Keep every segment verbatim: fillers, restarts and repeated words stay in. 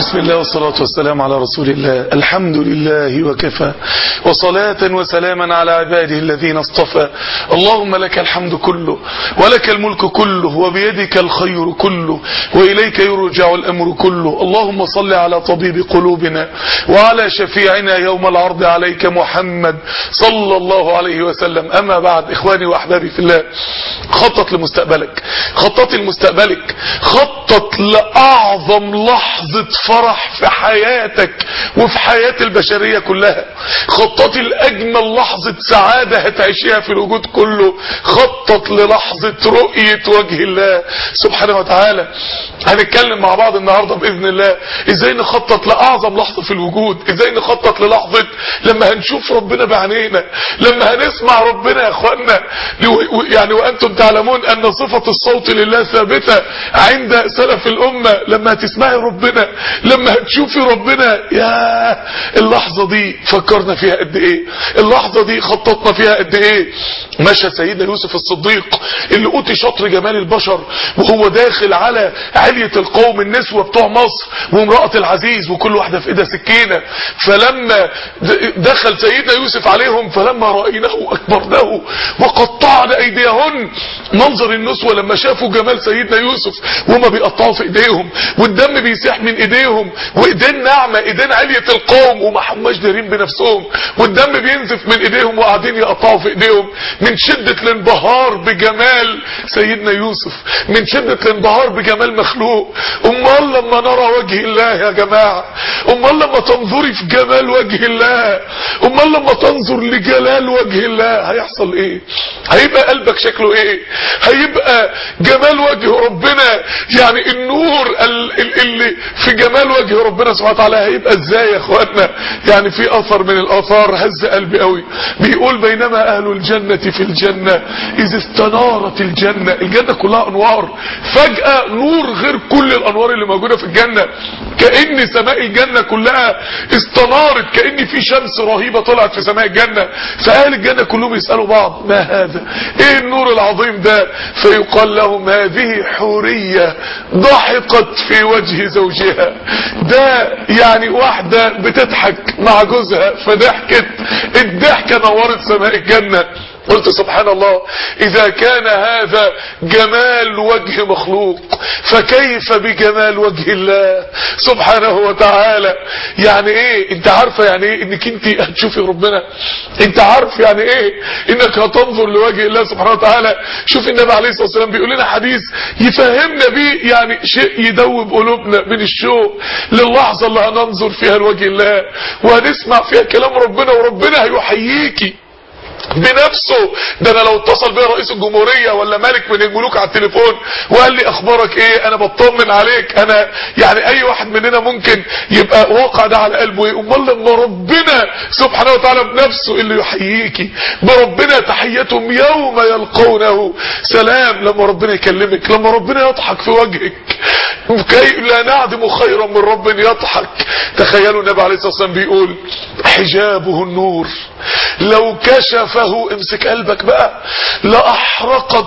بسم الله والصلاة والسلام على رسول الله. الحمد لله وكفى، وصلاة وسلاما على عباده الذين اصطفى. اللهم لك الحمد كله، ولك الملك كله، وبيدك الخير كله، وإليك يرجع الأمر كله. اللهم صل على طبيب قلوبنا وعلى شفيعنا يوم العرض عليك محمد صلى الله عليه وسلم. أما بعد، إخواني وأحبابي في الله، خطط لمستقبلك، خطط لمستقبلك، خطط لأعظم لحظة فرح في حياتك وفي حياة البشرية كلها. خطط لأجمل لحظة سعادة هتعيشها في الوجود كله. خطط للحظة رؤية وجه الله سبحانه وتعالى. هنتكلم مع بعض النهاردة بإذن الله ازاي نخطط لأعظم لحظة في الوجود، ازاي نخطط للحظة لما هنشوف ربنا بعينينا، لما هنسمع ربنا يا اخوانا. يعني وأنتم تعلمون أن صفة الصوت لله ثابتة عند سلف الأمة. لما هتسمعي ربنا، لما هتشوفي ربنا، يا اللحظة دي فكرنا فيها قد ايه، اللحظة دي خططنا فيها قد ايه. مشى سيدنا يوسف الصديق اللي اوتي شطر جمال البشر وهو داخل على علية القوم، النسوة بتوع مصر وامرأة العزيز وكل واحدة في ايدها سكينة. فلما دخل سيدنا يوسف عليهم، فلما رأيناه أكبرناه وقطعنا أيديهن. منظر النسوة لما شافوا جمال سيدنا يوسف وهما بيقطعوا في ايديهم والدم بيسيح من ايديهم، وايدين ناعمة، ايدين علية القوم وما حماش دارين بنفسهم، والدم بينزف من ايديهم وقاعدين يقطعوا في ايديهم من شدة الانبهار بجمال سيدنا يوسف، من شدة الانبهار بجمال مخلوق. امال لما نرى وجه الله يا جماعة، امال لما تنظري في جمال وجه الله، امال لما تنظر لجلال وجه الله هيحصل ايه؟ هيبقى قلبك شكله ايه؟ هيبقى جمال وجه ربنا، يعني النور اللي في جمال وجه ربنا سبحانه وتعالى هيبقى ازاي يا اخواتنا؟ يعني في اثر من الاثار هز قلبي قوي، بيقول بينما اهل الجنة في الجنة اذ استنارت الجنة. الجنة كلها انوار، فجأة نور غير كل الانوار اللي موجودة في الجنة، كأن سماء الجنة كلها استنارت، كأن في شمس رهيبة طلعت في سماء الجنة. فاهل الجنة كلهم يسألوا بعض ما هذا؟ ايه النور العظيم ده؟ فيقال لهم هذه حورية ضحكت في وجه زوجها. ده يعني واحدة بتضحك مع جوزها فضحكت، الضحكة نورت سماء الجنة. قلت سبحان الله، إذا كان هذا جمال وجه مخلوق فكيف بجمال وجه الله سبحانه وتعالى؟ يعني ايه؟ انت عارفة يعني ايه انك انت هتشوفي ربنا؟ انت عارف يعني ايه انك هتنظر لوجه الله سبحانه وتعالى؟ شوف النبي عليه الصلاة والسلام بيقول لنا حديث يفهمنا بيه يعني شيء يدوب قلوبنا من الشوق للحظة اللي هننظر فيها لوجه الله وهنسمع فيها كلام ربنا، وربنا هيحييكي بنفسه. ده انا لو اتصل بيا رئيس الجمهورية ولا ملك من الملوك على التليفون وقال لي اخبارك ايه، انا بطمن عليك. انا يعني اي واحد مننا ممكن يبقى واقع ده على قلبه ايه؟ امال لما ربنا سبحانه وتعالى بنفسه اللي يحييكي، بربنا تحيتهم يوم يلقونه سلام. لما ربنا يكلمك، لما ربنا يضحك في وجهك، كي لا نعدم خيرا من رب يضحك. تخيلوا النبي عليه الصلاة والسلام بيقول حجابه النور لو كشفه، امسك قلبك بقى، لأحرقت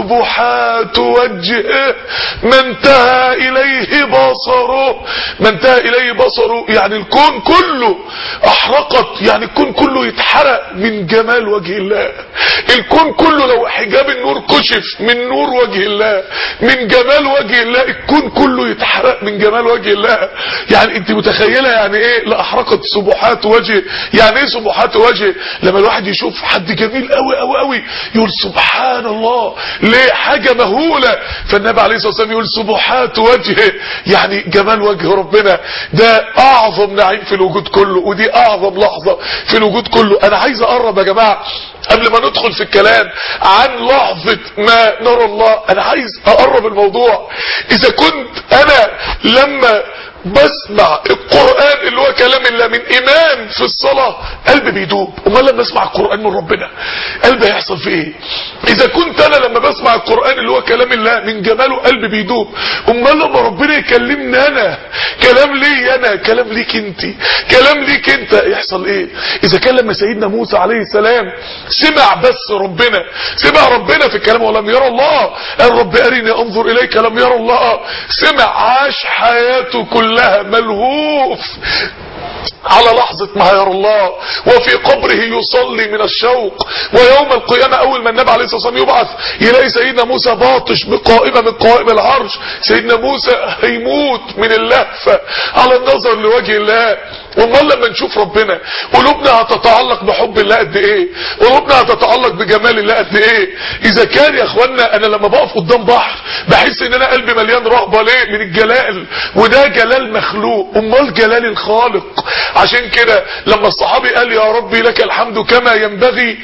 سبحات وجهه ما انتهى إليه بصره. ما انتهى إليه بصره يعني الكون كله أحرقت، يعني الكون كله يتحرق من جمال وجه الله. الكون كله لو حجاب النور كشف من نور وجه الله، من جمال وجه الله، الكون كله يتحرق من جمال وجه الله. يعني انت متخيلة يعني ايه لأحرقت سبحات وجهه؟ يعني ايه سبحات وجهه؟ لما الواحد يشوف حد جميل قوي قوي قوي يقول سبحان الله، ليه؟ حاجة مهولة. فالنبي عليه الصلاة والسلام يقول سبحات وجهه، يعني جمال وجه ربنا ده اعظم نعيم في الوجود كله، ودي اعظم لحظة في الوجود كله. انا عايز اقرب يا جماعة قبل ما ندخل في الكلام عن لحظة ما نرى الله، انا عايز اقرب الموضوع. اذا كنت انا لما بسمع القرآن اللي هو كلام الله من امام في الصلاة قلبي بيدوب، امال لما اسمع القرآن من ربنا قلبي هيحصل فيه ايه؟ اذا كنت انا لما بسمع القرآن اللي هو كلام الله من جماله قلبي بيدوب، امال لما ربنا يكلمني انا كلام لي انا، كلام ليك انت، كلام ليك انت. يحصل ايه اذا كان لما سيدنا موسى عليه السلام سمع بس ربنا، سمع ربنا في الكلام ولم يرى الله، قال رب ارني انظر اليك، لم يرى الله، سمع، عاش حياته كلها ملهوف على لحظة ما يرى الله، وفي قبره يصلي من الشوق. ويوم القيامة اول ما النبي عليه الصلاة والسلام يبعث يلاقي سيدنا موسى باطش بقائمة من قوائم العرش. سيدنا موسى هيموت من اللهفة على النظر لوجه الله. امال لما نشوف ربنا قلوبنا هتتعلق بحب الله قد ايه، قلوبنا هتتعلق بجمال الله قد ايه. اذا كان يا اخوانا انا لما بقف قدام بحر بحس ان انا قلبي مليان رهبة ليه؟ من الجلال، وده جلال مخلوق، امال جلال الخالق. عشان كده لما الصحابي قال يا ربي لك الحمد كما ينبغي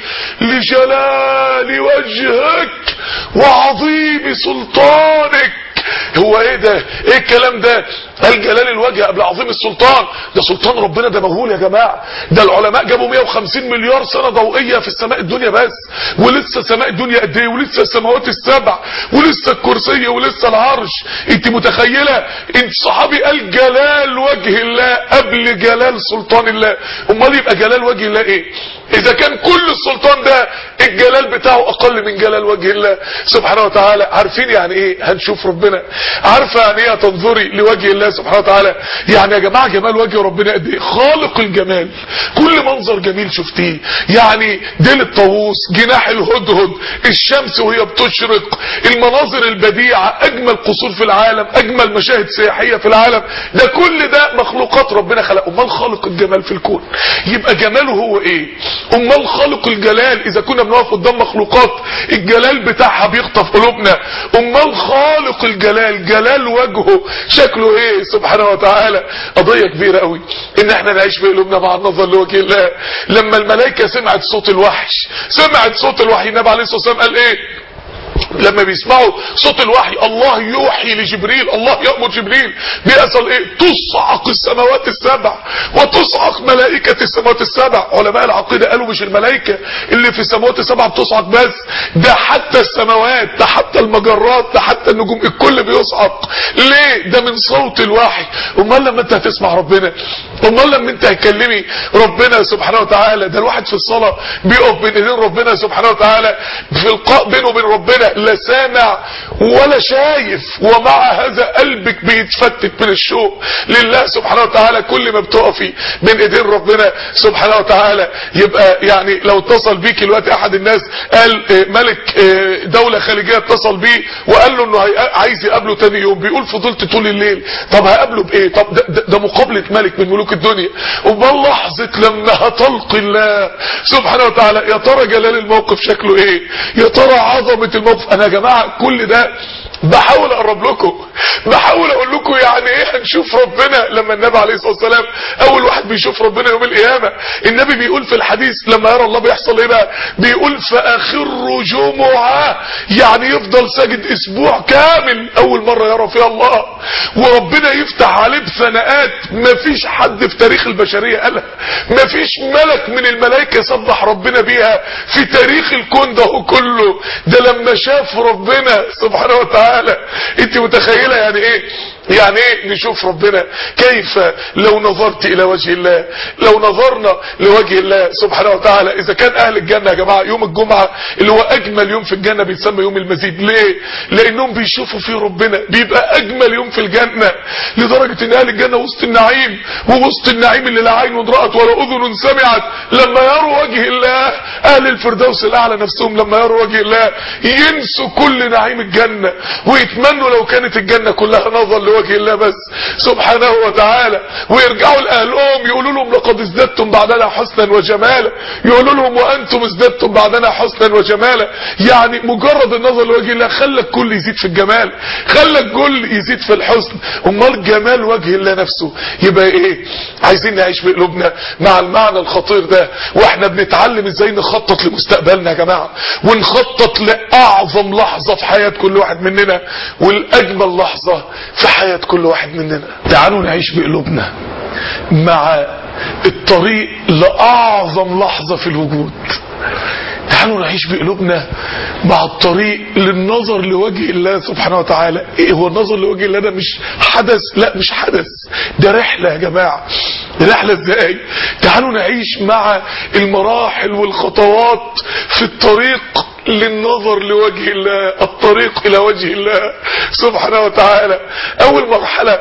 لجلال وجهك وعظيم سلطانك. هو ايه ده؟ ايه الكلام ده؟ قال جلال الوجه قبل عظيم السلطان. ده سلطان ربنا ده مهول يا جماعه. ده العلماء جابوا مية وخمسين مليار سنه ضوئيه في السماء الدنيا بس، ولسه سماء الدنيا قد ايه، ولسه السماوات السبع، ولسه الكرسي، ولسه العرش. انت متخيله؟ انت صحابي قال جلال وجه الله قبل جلال سلطان الله. امال يبقى جلال وجه الله ايه اذا كان كل السلطان ده الجلال بتاعه اقل من جلال وجه الله سبحانه وتعالى؟ عارفين يعني ايه هنشوف ربنا؟ عارفه يعني ايه تنظري لوجه الله سبحانه وتعالى؟ يعني يا جماعه جمال وجه ربنا قد ايه، خالق الجمال. كل منظر جميل شفتيه، يعني ديل الطاووس، جناح الهدهد، الشمس وهي بتشرق، المناظر البديعه، اجمل قصور في العالم، اجمل مشاهد سياحيه في العالم، ده كل ده مخلوقات ربنا خلق. امال خالق الجمال في الكون يبقى جماله هو ايه؟ امال خالق الجلال اذا كنا بنقف قدام مخلوقات الجلال بتاعها بيخطف قلوبنا، امال خالق الجلال جلال وجهه شكله ايه سبحانه وتعالى؟ قضيه كبيره قوي ان احنا نعيش في قلوبنا مع النظر لوجه الله. لما الملائكه سمعت صوت الوحش، سمعت صوت الوحي، النبي عليه الصلاه والسلام قال ايه لما بيسمعوا صوت الوحي؟ الله يوحي لجبريل، الله يأمر جبريل بيحصل ايه؟ تصعق السماوات السبع وتصعق ملائكة السماوات السبع. علماء العقيدة قالوا مش الملائكة اللي في السماوات السبع بتصعق بس، ده حتى السماوات، ده حتى المجرات، ده حتى النجوم، الكل بيصعق. ليه؟ ده من صوت الوحي. امال لما انت هتسمع ربنا، امال لما انت هتكلمي ربنا سبحانه وتعالى، ده الواحد في الصلاة بيقف بين ايدين ربنا سبحانه وتعالى في القاء بينه وبين ربنا، لا سامع ولا شايف، ومع هذا قلبك بيتفتت من الشوق لله سبحانه وتعالى كل ما بتقفي بين ايدين ربنا سبحانه وتعالى. يبقى يعني لو اتصل بيك الوقت احد الناس قال ملك دولة خليجية اتصل بيه وقال له انه عايز يقابله تاني يوم، بيقول فضلت طول الليل، طب هقابله بايه؟ طب ده, ده, ده مقابلة ملك من ملوك الدنيا. امال لحظة لما هتلقي الله سبحانه وتعالى يا ترى جلال الموقف شكله ايه؟ يا ترى عظمة الموقف؟ انا يا جماعة كل ده بحاول اقرب لكم، بحاول اقول لكم يعني ايه هنشوف ربنا. لما النبي عليه الصلاه والسلام اول واحد بيشوف ربنا يوم القيامه، النبي بيقول في الحديث لما يرى الله بيحصل ايه بقى؟ بيقول فاخر جمعه، يعني يفضل ساجد اسبوع كامل اول مره يرى فيها الله، وربنا يفتح عليه بثناءات مفيش حد في تاريخ البشريه قالها، مفيش ملك من الملائكه سبح ربنا بيها في تاريخ الكون ده كله. ده لما شاف ربنا سبحانه وتعالى. انت متخيله يعني ايه؟ يعني ايه نشوف ربنا؟ كيف لو نظرت الى وجه الله، لو نظرنا لوجه الله سبحانه وتعالى. اذا كان اهل الجنة يا جماعة يوم الجمعة اللي هو اجمل يوم في الجنة بيتسمى يوم المزيد. ليه؟ لانهم بيشوفوا فيه ربنا، بيبقى اجمل يوم في الجنة، لدرجة ان اهل الجنة وسط النعيم، ووسط النعيم اللي لا عين رأت ولا اذن سمعت، لما يروا وجه الله اهل الفردوس الاعلى نفسهم لما يروا وجه الله ينسوا كل نعيم الجنة ويتمنوا لو كانت الجنة كلها نظر لوجه الله بس سبحانه وتعالى، ويرجعوا لأهلهم يقولوا لهم لقد ازددتم بعدنا حسنا وجمالا، يقولوا لهم وأنتم ازددتم بعدنا حسنا وجمالا. يعني مجرد النظر لوجه الله خلى الكل يزيد في الجمال، خلى الكل يزيد في الحسن. امال جمال وجه الله نفسه يبقى ايه؟ عايزين نعيش بقلوبنا مع المعنى الخطير ده، واحنا بنتعلم ازاي نخطط لمستقبلنا يا جماعة، ونخطط لأعظم لحظة في حياة كل واحد مننا والأجمل لحظة في حياة كل واحد مننا. تعالوا نعيش بقلوبنا مع الطريق لأعظم لحظة في الوجود. تعالوا نعيش بقلوبنا مع الطريق للنظر لوجه الله سبحانه وتعالى. ايه هو النظر لوجه الله؟ ده مش حدث، لا مش حدث، ده رحلة يا جماعة. رحلة ازاي؟ تعالوا نعيش مع المراحل والخطوات في الطريق للنظر لوجه الله، الطريق الى وجه الله سبحانه وتعالى. اول مرحلة،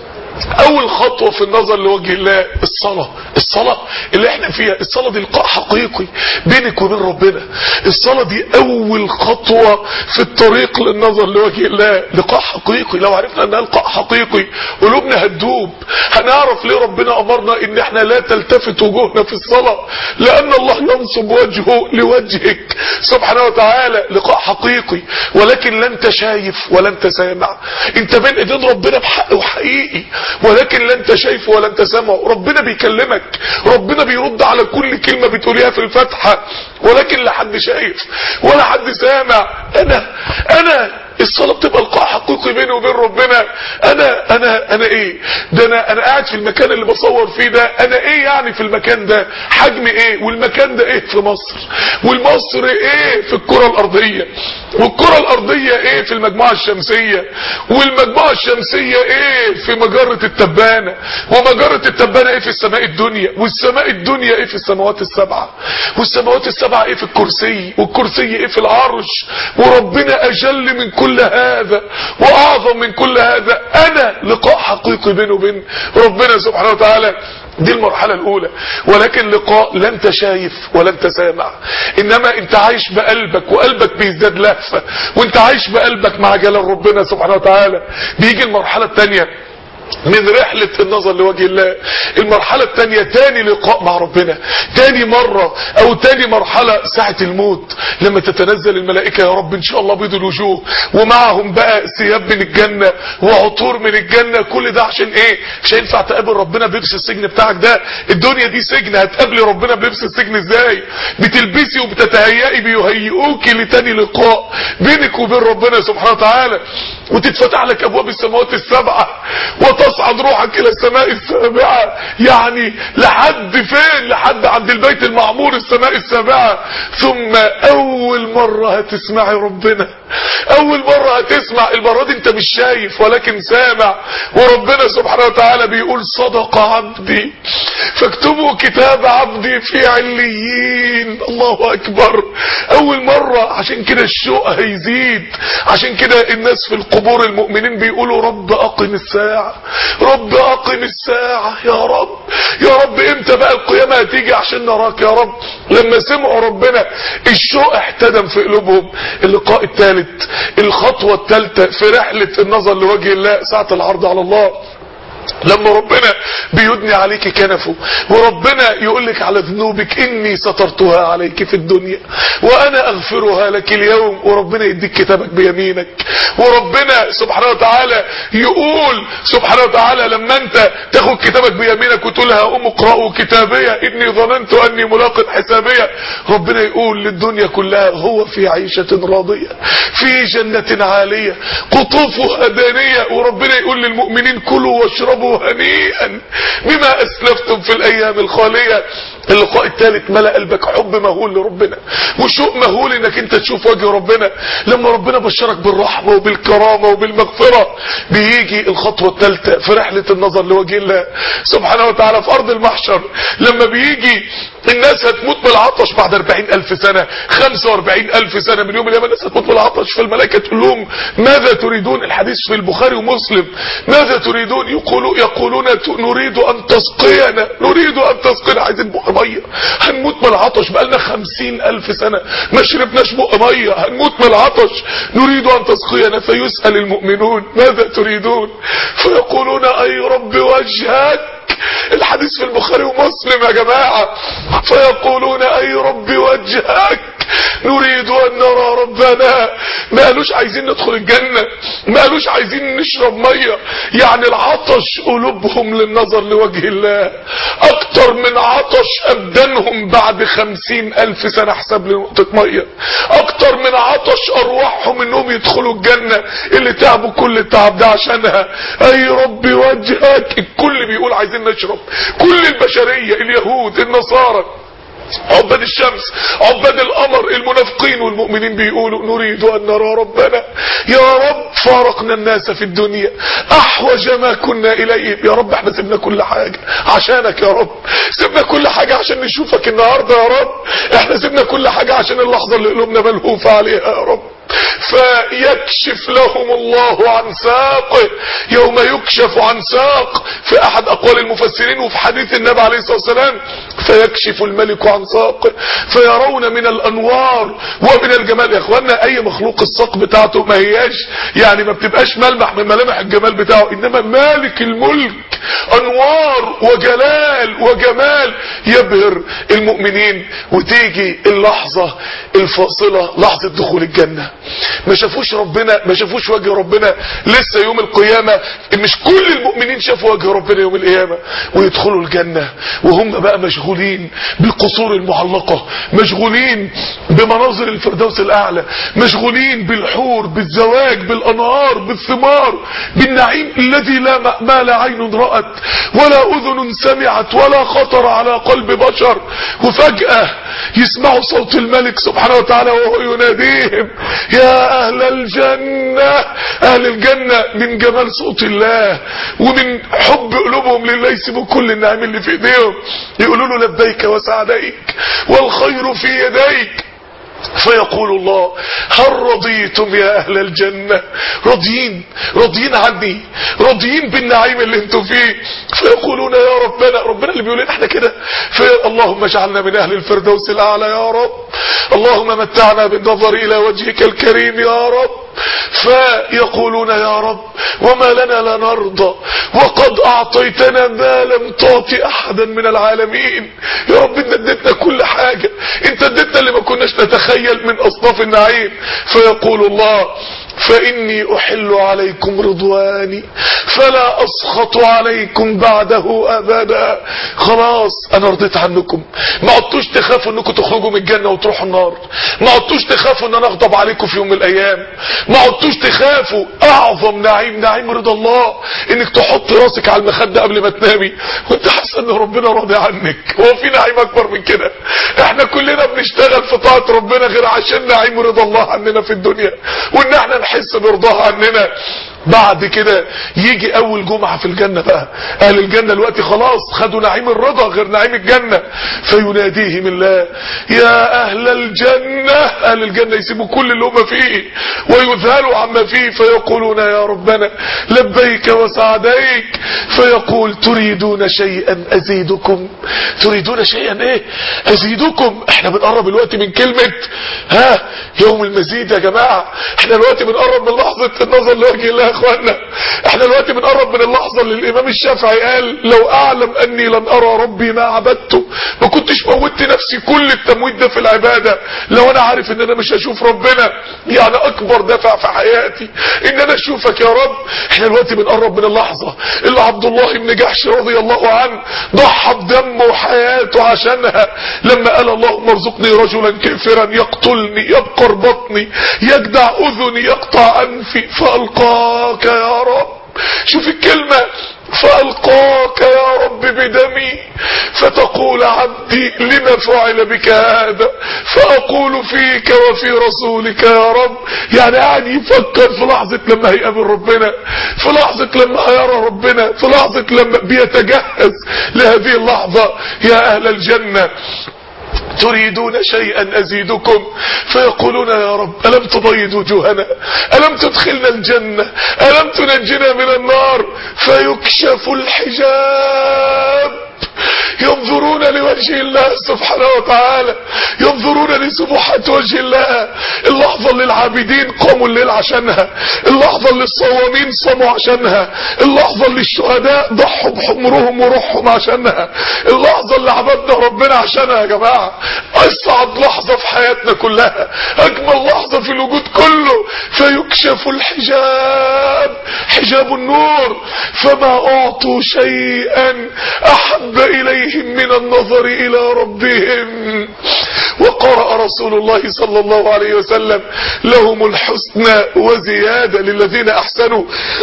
اول خطوة في النظر لوجه الله الصلاة. الصلاة اللي احنا فيها، الصلاة دي لقاء حقيقي بينك وبين ربنا. الصلاة دي اول خطوة في الطريق للنظر لوجه الله، لقاء حقيقي. لو عرفنا انها لقاء حقيقي قلوبنا هتدوب. هنعرف ليه ربنا امرنا ان احنا لا تلتفت وجوهنا في الصلاة، لان الله ينصب وجهه لوجهك سبحانه وتعالى. لقاء حقيقي، ولكن لا انت شايف ولا انت سامع. انت بين ايدين ربنا بحق وحقيقي، ولكن لا انت شايف ولا انت سامع. ربنا بيكلمك، ربنا بيرد على كل كلمة بتقوليها في الفاتحة، ولكن لا حد شايف ولا حد سامع. انا انا الصلاة بتبقى لقاء حقيقي بيني وبين ربنا. انا انا انا ايه ده؟ انا انا قاعد في المكان اللي بصور فيه ده، انا ايه يعني في المكان ده؟ حجم ايه؟ والمكان ده ايه في مصر؟ والمصر ايه في الكرة الارضية؟ والكرة الارضية ايه في المجموعة الشمسية؟ والمجموعة الشمسية ايه في مجرة التبانة؟ ومجرة التبانة ايه في السماء الدنيا؟ والسماء الدنيا ايه في السماوات السبعة؟ والسماوات السبعة ايه في الكرسي؟ والكرسي ايه في العرش؟ وربنا اجل من كل هذا واعظم من كل هذا. انا لقاء حقيقي بينه وبين ربنا سبحانه وتعالى. دي المرحلة الاولى، ولكن لقاء لا انت شايف ولا انت سامع، انما انت عايش بقلبك، وقلبك بيزداد لهفة وانت عايش بقلبك مع جلال ربنا سبحانه وتعالى. بيجي المرحلة الثانية من رحلة النظر لوجه الله. المرحلة الثانية تاني لقاء مع ربنا، تاني مرة او تاني مرحلة ساعة الموت، لما تتنزل الملائكة يا رب ان شاء الله بيض الوجوه، ومعهم بقى ثياب من الجنة وعطور من الجنة. كل ده عشان ايه؟ مش هينفع تقابل ربنا بلبس السجن بتاعك ده. الدنيا دي سجن، هتقابلي ربنا بلبس السجن ازاي؟ بتلبسي وبتتهيئي، بيهيئوكي لتاني لقاء بينك وبين ربنا سبحانه وتعالى، وتتفتح لك ابواب السماوات السبعة، وتصعد روحك الى السماء السابعة. يعني لحد فين؟ لحد عند البيت المعمور، السماء السابعة. ثم اول مرة هتسمعي ربنا، اول مرة هتسمع. المرة دي انت مش شايف ولكن سامع، وربنا سبحانه وتعالى بيقول صدق عبدي فاكتبوا كتاب عبدي في عليين. الله اكبر. اول مرة. عشان كده الشوق هيزيد، عشان كده الناس في القبور المؤمنين بيقولوا رب اقم الساعة، رب اقم الساعة، يا رب يا رب امتى بقى القيامة هتيجي عشان نراك يا رب. لما سمعوا ربنا الشوق احتدم في قلوبهم. اللقاء الثالث، الخطوة الثالثة في رحلة النظر لوجه الله، ساعة العرض على الله. لما ربنا بيدني عليك كنفه، وربنا يقولك على ذنوبك اني سترتها عليك في الدنيا وانا اغفرها لك اليوم، وربنا يديك كتابك بيمينك، وربنا سبحانه وتعالى يقول سبحانه وتعالى لما انت تاخد كتابك بيمينك وتقول هقوم اقرأوا كتابية اني ظننت اني ملاق حسابية، ربنا يقول للدنيا كلها هو في عيشة راضية في جنة عالية قطوفها دانية. وربنا يقول للمؤمنين كلوا واشربوا هنيئا بما اسلفتم في الايام الخالية. اللقاء الثالث ملأ قلبك حب مهول لربنا، وشوق مهول انك انت تشوف وجه ربنا. لما ربنا بشرك بالرحمة وبالكرامة وبالمغفرة، بيجي الخطوة الثالثة في رحلة النظر لوجه الله سبحانه وتعالى في ارض المحشر. لما بيجي الناس هتموت بالعطش بعد أربعين ألف سنة، خمسة وأربعين ألف سنة من يوم القيامة الناس هتموت بالعطش. فالملائكة تقول لهم ماذا تريدون؟ الحديث في البخاري ومسلم. ماذا تريدون؟ يقولون يقولون نريد ان تسقينا، نريد ان تسقينا، عايزين بق ميه، هنموت من العطش، بقالنا خمسين ألف سنة ما شربناش بق ميه، هنموت من العطش، نريد ان تسقينا. فيسأل المؤمنون ماذا تريدون؟ فيقولون اي رب وجهك. الحديث في البخاري ومسلم يا جماعة. فيقولون اي رب وجهك نريد ان نرى ربنا. ما قالوش عايزين ندخل الجنة، ما قالوش عايزين نشرب مية. يعني العطش قلوبهم للنظر لوجه الله اكتر من عطش ابدانهم بعد خمسين الف سنة حساب لنقطة مية، اكتر من عطش ارواحهم انهم يدخلوا الجنة اللي تعبوا كل التعب ده عشانها. اي رب وجهك. الكل بيقول عايزين نشرب، كل البشرية، اليهود، النصارى، عباد الشمس، عباد القمر، المنافقين والمؤمنين بيقولوا نريد ان نرى ربنا. يا رب فارقنا الناس في الدنيا احوج ما كنا اليه. يا رب احنا سيبنا كل حاجة عشانك، يا رب سيبنا كل حاجة عشان نشوفك النهاردة، يا رب احنا سيبنا كل حاجة عشان اللحظة اللي قلوبنا ملهوفة عليها يا رب. فيكشف لهم الله عن ساقه، يوم يكشف عن ساق في احد اقوال المفسرين وفي حديث النبي عليه الصلاة والسلام، فيكشف الملك عن ساقه فيرون من الانوار ومن الجمال. يا اخوانا اي مخلوق الساق بتاعته ما هياش يعني ما بتبقاش ملمح من ملامح الجمال بتاعه، انما مالك الملك انوار وجلال وجمال يبهر المؤمنين. وتيجي اللحظة الفاصلة، لحظة دخول الجنة. ما شافوش ربنا، ما شافوش وجه ربنا لسه يوم القيامة. مش كل المؤمنين شافوا وجه ربنا يوم القيامة ويدخلوا الجنة وهم بقى مشغولين بالقصور المعلقة، مشغولين بمناظر الفردوس الاعلى، مشغولين بالحور، بالزواج، بالانهار، بالثمار، بالنعيم الذي لا ما لا عين رأت ولا اذن سمعت ولا خطر على قلب بشر. وفجأة يسمعوا صوت الملك سبحانه وتعالى وهو يناديهم يا اهل الجنة. اهل الجنة من جمال صوت الله ومن حب قلوبهم لله يسيبوا كل النعيم اللي في ايديهم يقولوا له لبيك وسعديك والخير في يديك. فيقول الله هل رضيتم يا اهل الجنة؟ راضيين راضيين عني، راضيين بالنعيم اللي انتم فيه. فيقولون يا ربنا، ربنا اللي بيقول لنا احنا كده، اللهم اجعلنا من اهل الفردوس الاعلى يا رب، اللهم متعنا بالنظر الى وجهك الكريم يا رب. فيقولون يا رب وما لنا لا نرضى وقد اعطيتنا ما لم تعط احدا من العالمين. يا رب انت اديتنا كل حاجة، انت اديتنا اللي ما كناش نتخيل من اصناف النعيم. فيقول الله فإني أحل عليكم رضواني فلا أسخط عليكم بعده أبدا. خلاص أنا رضيت عنكم، ما عدتوش تخافوا أنكم تخرجوا من الجنة وتروحوا النار، ما عدتوش تخافوا أن أنا أغضب عليكم في يوم من الأيام، ما عدتوش تخافوا. أعظم نعيم نعيم رضا الله، إنك تحط راسك على المخدة قبل ما تنامي وأنت حاسس أن ربنا راضي عنك. هو في نعيم أكبر من كده؟ إحنا كلنا بنشتغل في طاعة ربنا غير عشان نعيم رضا الله عننا في الدنيا وإن إحنا نحس برضاها عننا. بعد كده يجي اول جمعة في الجنة بقى، اهل الجنة دلوقتي خلاص خدوا نعيم الرضا غير نعيم الجنة. فيناديهم الله يا اهل الجنة. اهل الجنة يسيبوا كل اللي هم فيه ويذهلوا عما فيه فيقولون يا ربنا لبيك وسعديك. فيقول تريدون شيئا ازيدكم؟ تريدون شيئا ايه ازيدكم؟ احنا بنقرب الوقت من كلمة ها يوم المزيد يا جماعة. احنا الوقت بنقرب من لحظة النظر لوجه الله يا اخوانا. احنا الوقت بنقرب من اللحظة اللي الامام الشافعي قال لو اعلم اني لن ارى ربي ما عبدته، ما كنتش موتت نفسي كل التمويت ده في العبادة لو انا عارف ان انا مش هشوف ربنا. يعني اكبر دفع في حياتي ان انا اشوفك يا رب. احنا الوقت بنقرب من اللحظة اللي عبد الله بن جحش رضي الله عنه ضحى بدمه وحياته عشانها لما قال اللهم ارزقني رجلا كافرا يقتلني يبقر بطني يجدع اذني يقطع انفي فالقاك يا رب. شوف الكلمة فألقاك يا رب بدمي فتقول عبدي لما فعل بك هذا فأقول فيك وفي رسولك يا رب. يعني قاعد يفكر في لحظة لما هيقابل ربنا، في لحظة لما هيرى ربنا، في لحظة لما بيتجهز لهذه اللحظة. يا أهل الجنة تريدون شيئا أزيدكم؟ فيقولون يا رب ألم تبيض وجوهنا، ألم تدخلنا الجنة، ألم تنجنا من النار. فيكشف الحجاب ينظرون لوجه الله سبحانه وتعالى، ينظرون لسبحات وجه الله. اللحظة اللي العابدين قاموا الليل عشانها، اللحظة اللي الصوامين صاموا عشانها، اللحظة اللي الشهداء ضحوا بحمرهم وروحهم عشانها، اللحظة اللي عبدنا ربنا عشانها. يا جماعة أسعد لحظة في حياتنا كلها، أجمل لحظة في الوجود كله. فيكشف الحجاب، حجاب النور، فما أعطوا شيئا أحب إليهم من النظر إلى ربهم. وقرأ رسول الله صلى الله عليه وسلم لهم الحسنى وزيادة للذين أحسنوا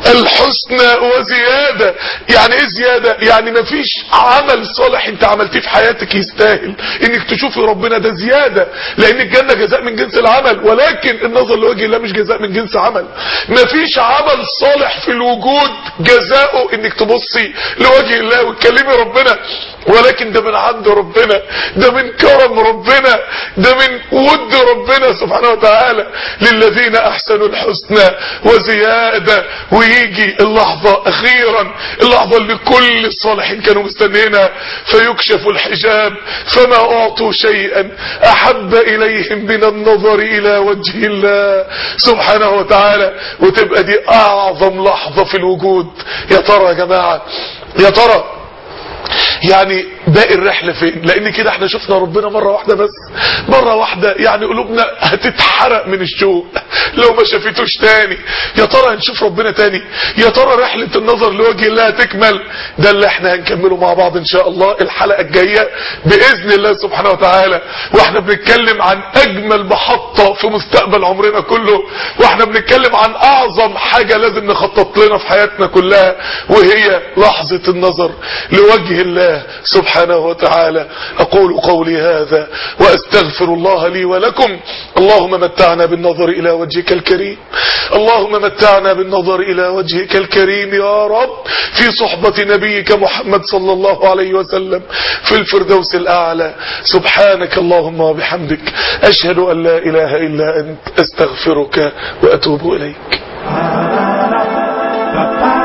الحسنى وزيادة. يعني ايه زيادة؟ يعني مفيش عمل صالح انت عملتيه في حياتك يستاهل انك تشوفي ربنا، ده زيادة، لان الجنة جزاء من جنس العمل، ولكن النظر لوجه الله مش جزاء من جنس عمل. مفيش عمل صالح في الوجود جزاؤه انك تبصي لوجه الله وتكلمي ربنا، ولكن ده من عند ربنا، ده من كرم ربنا، ده من ود ربنا سبحانه وتعالى. للذين احسنوا الحسنى وزيادة. ويجي اللحظة اخيرا، اللحظة اللي كل الصالحين كانوا مستنينها، فيكشف الحجاب فما اعطوا شيئا احب اليهم من النظر الى وجه الله سبحانه وتعالى، وتبقى دي اعظم لحظة في الوجود. يا ترى يا جماعة، يا ترى يعني باقي الرحلة فين؟ لان كده احنا شفنا ربنا مرة واحدة بس، مرة واحدة، يعني قلوبنا هتتحرق من الشوق لو ما شافتوش تاني. يا ترى هنشوف ربنا تاني؟ يا ترى رحلة النظر لوجه الله هتكمل؟ ده اللي احنا هنكمله مع بعض ان شاء الله الحلقة الجاية بإذن الله سبحانه وتعالى، واحنا بنتكلم عن اجمل محطة في مستقبل عمرنا كله، واحنا بنتكلم عن اعظم حاجة لازم نخطط لنا في حياتنا كلها، وهي لحظة النظر لوجه الله سبحانه وتعالى. أقول قولي هذا وأستغفر الله لي ولكم. اللهم متعنا بالنظر إلى وجهك الكريم، اللهم متعنا بالنظر إلى وجهك الكريم يا رب، في صحبة نبيك محمد صلى الله عليه وسلم في الفردوس الأعلى. سبحانك اللهم وبحمدك، أشهد أن لا إله إلا أنت، أستغفرك وأتوب إليك.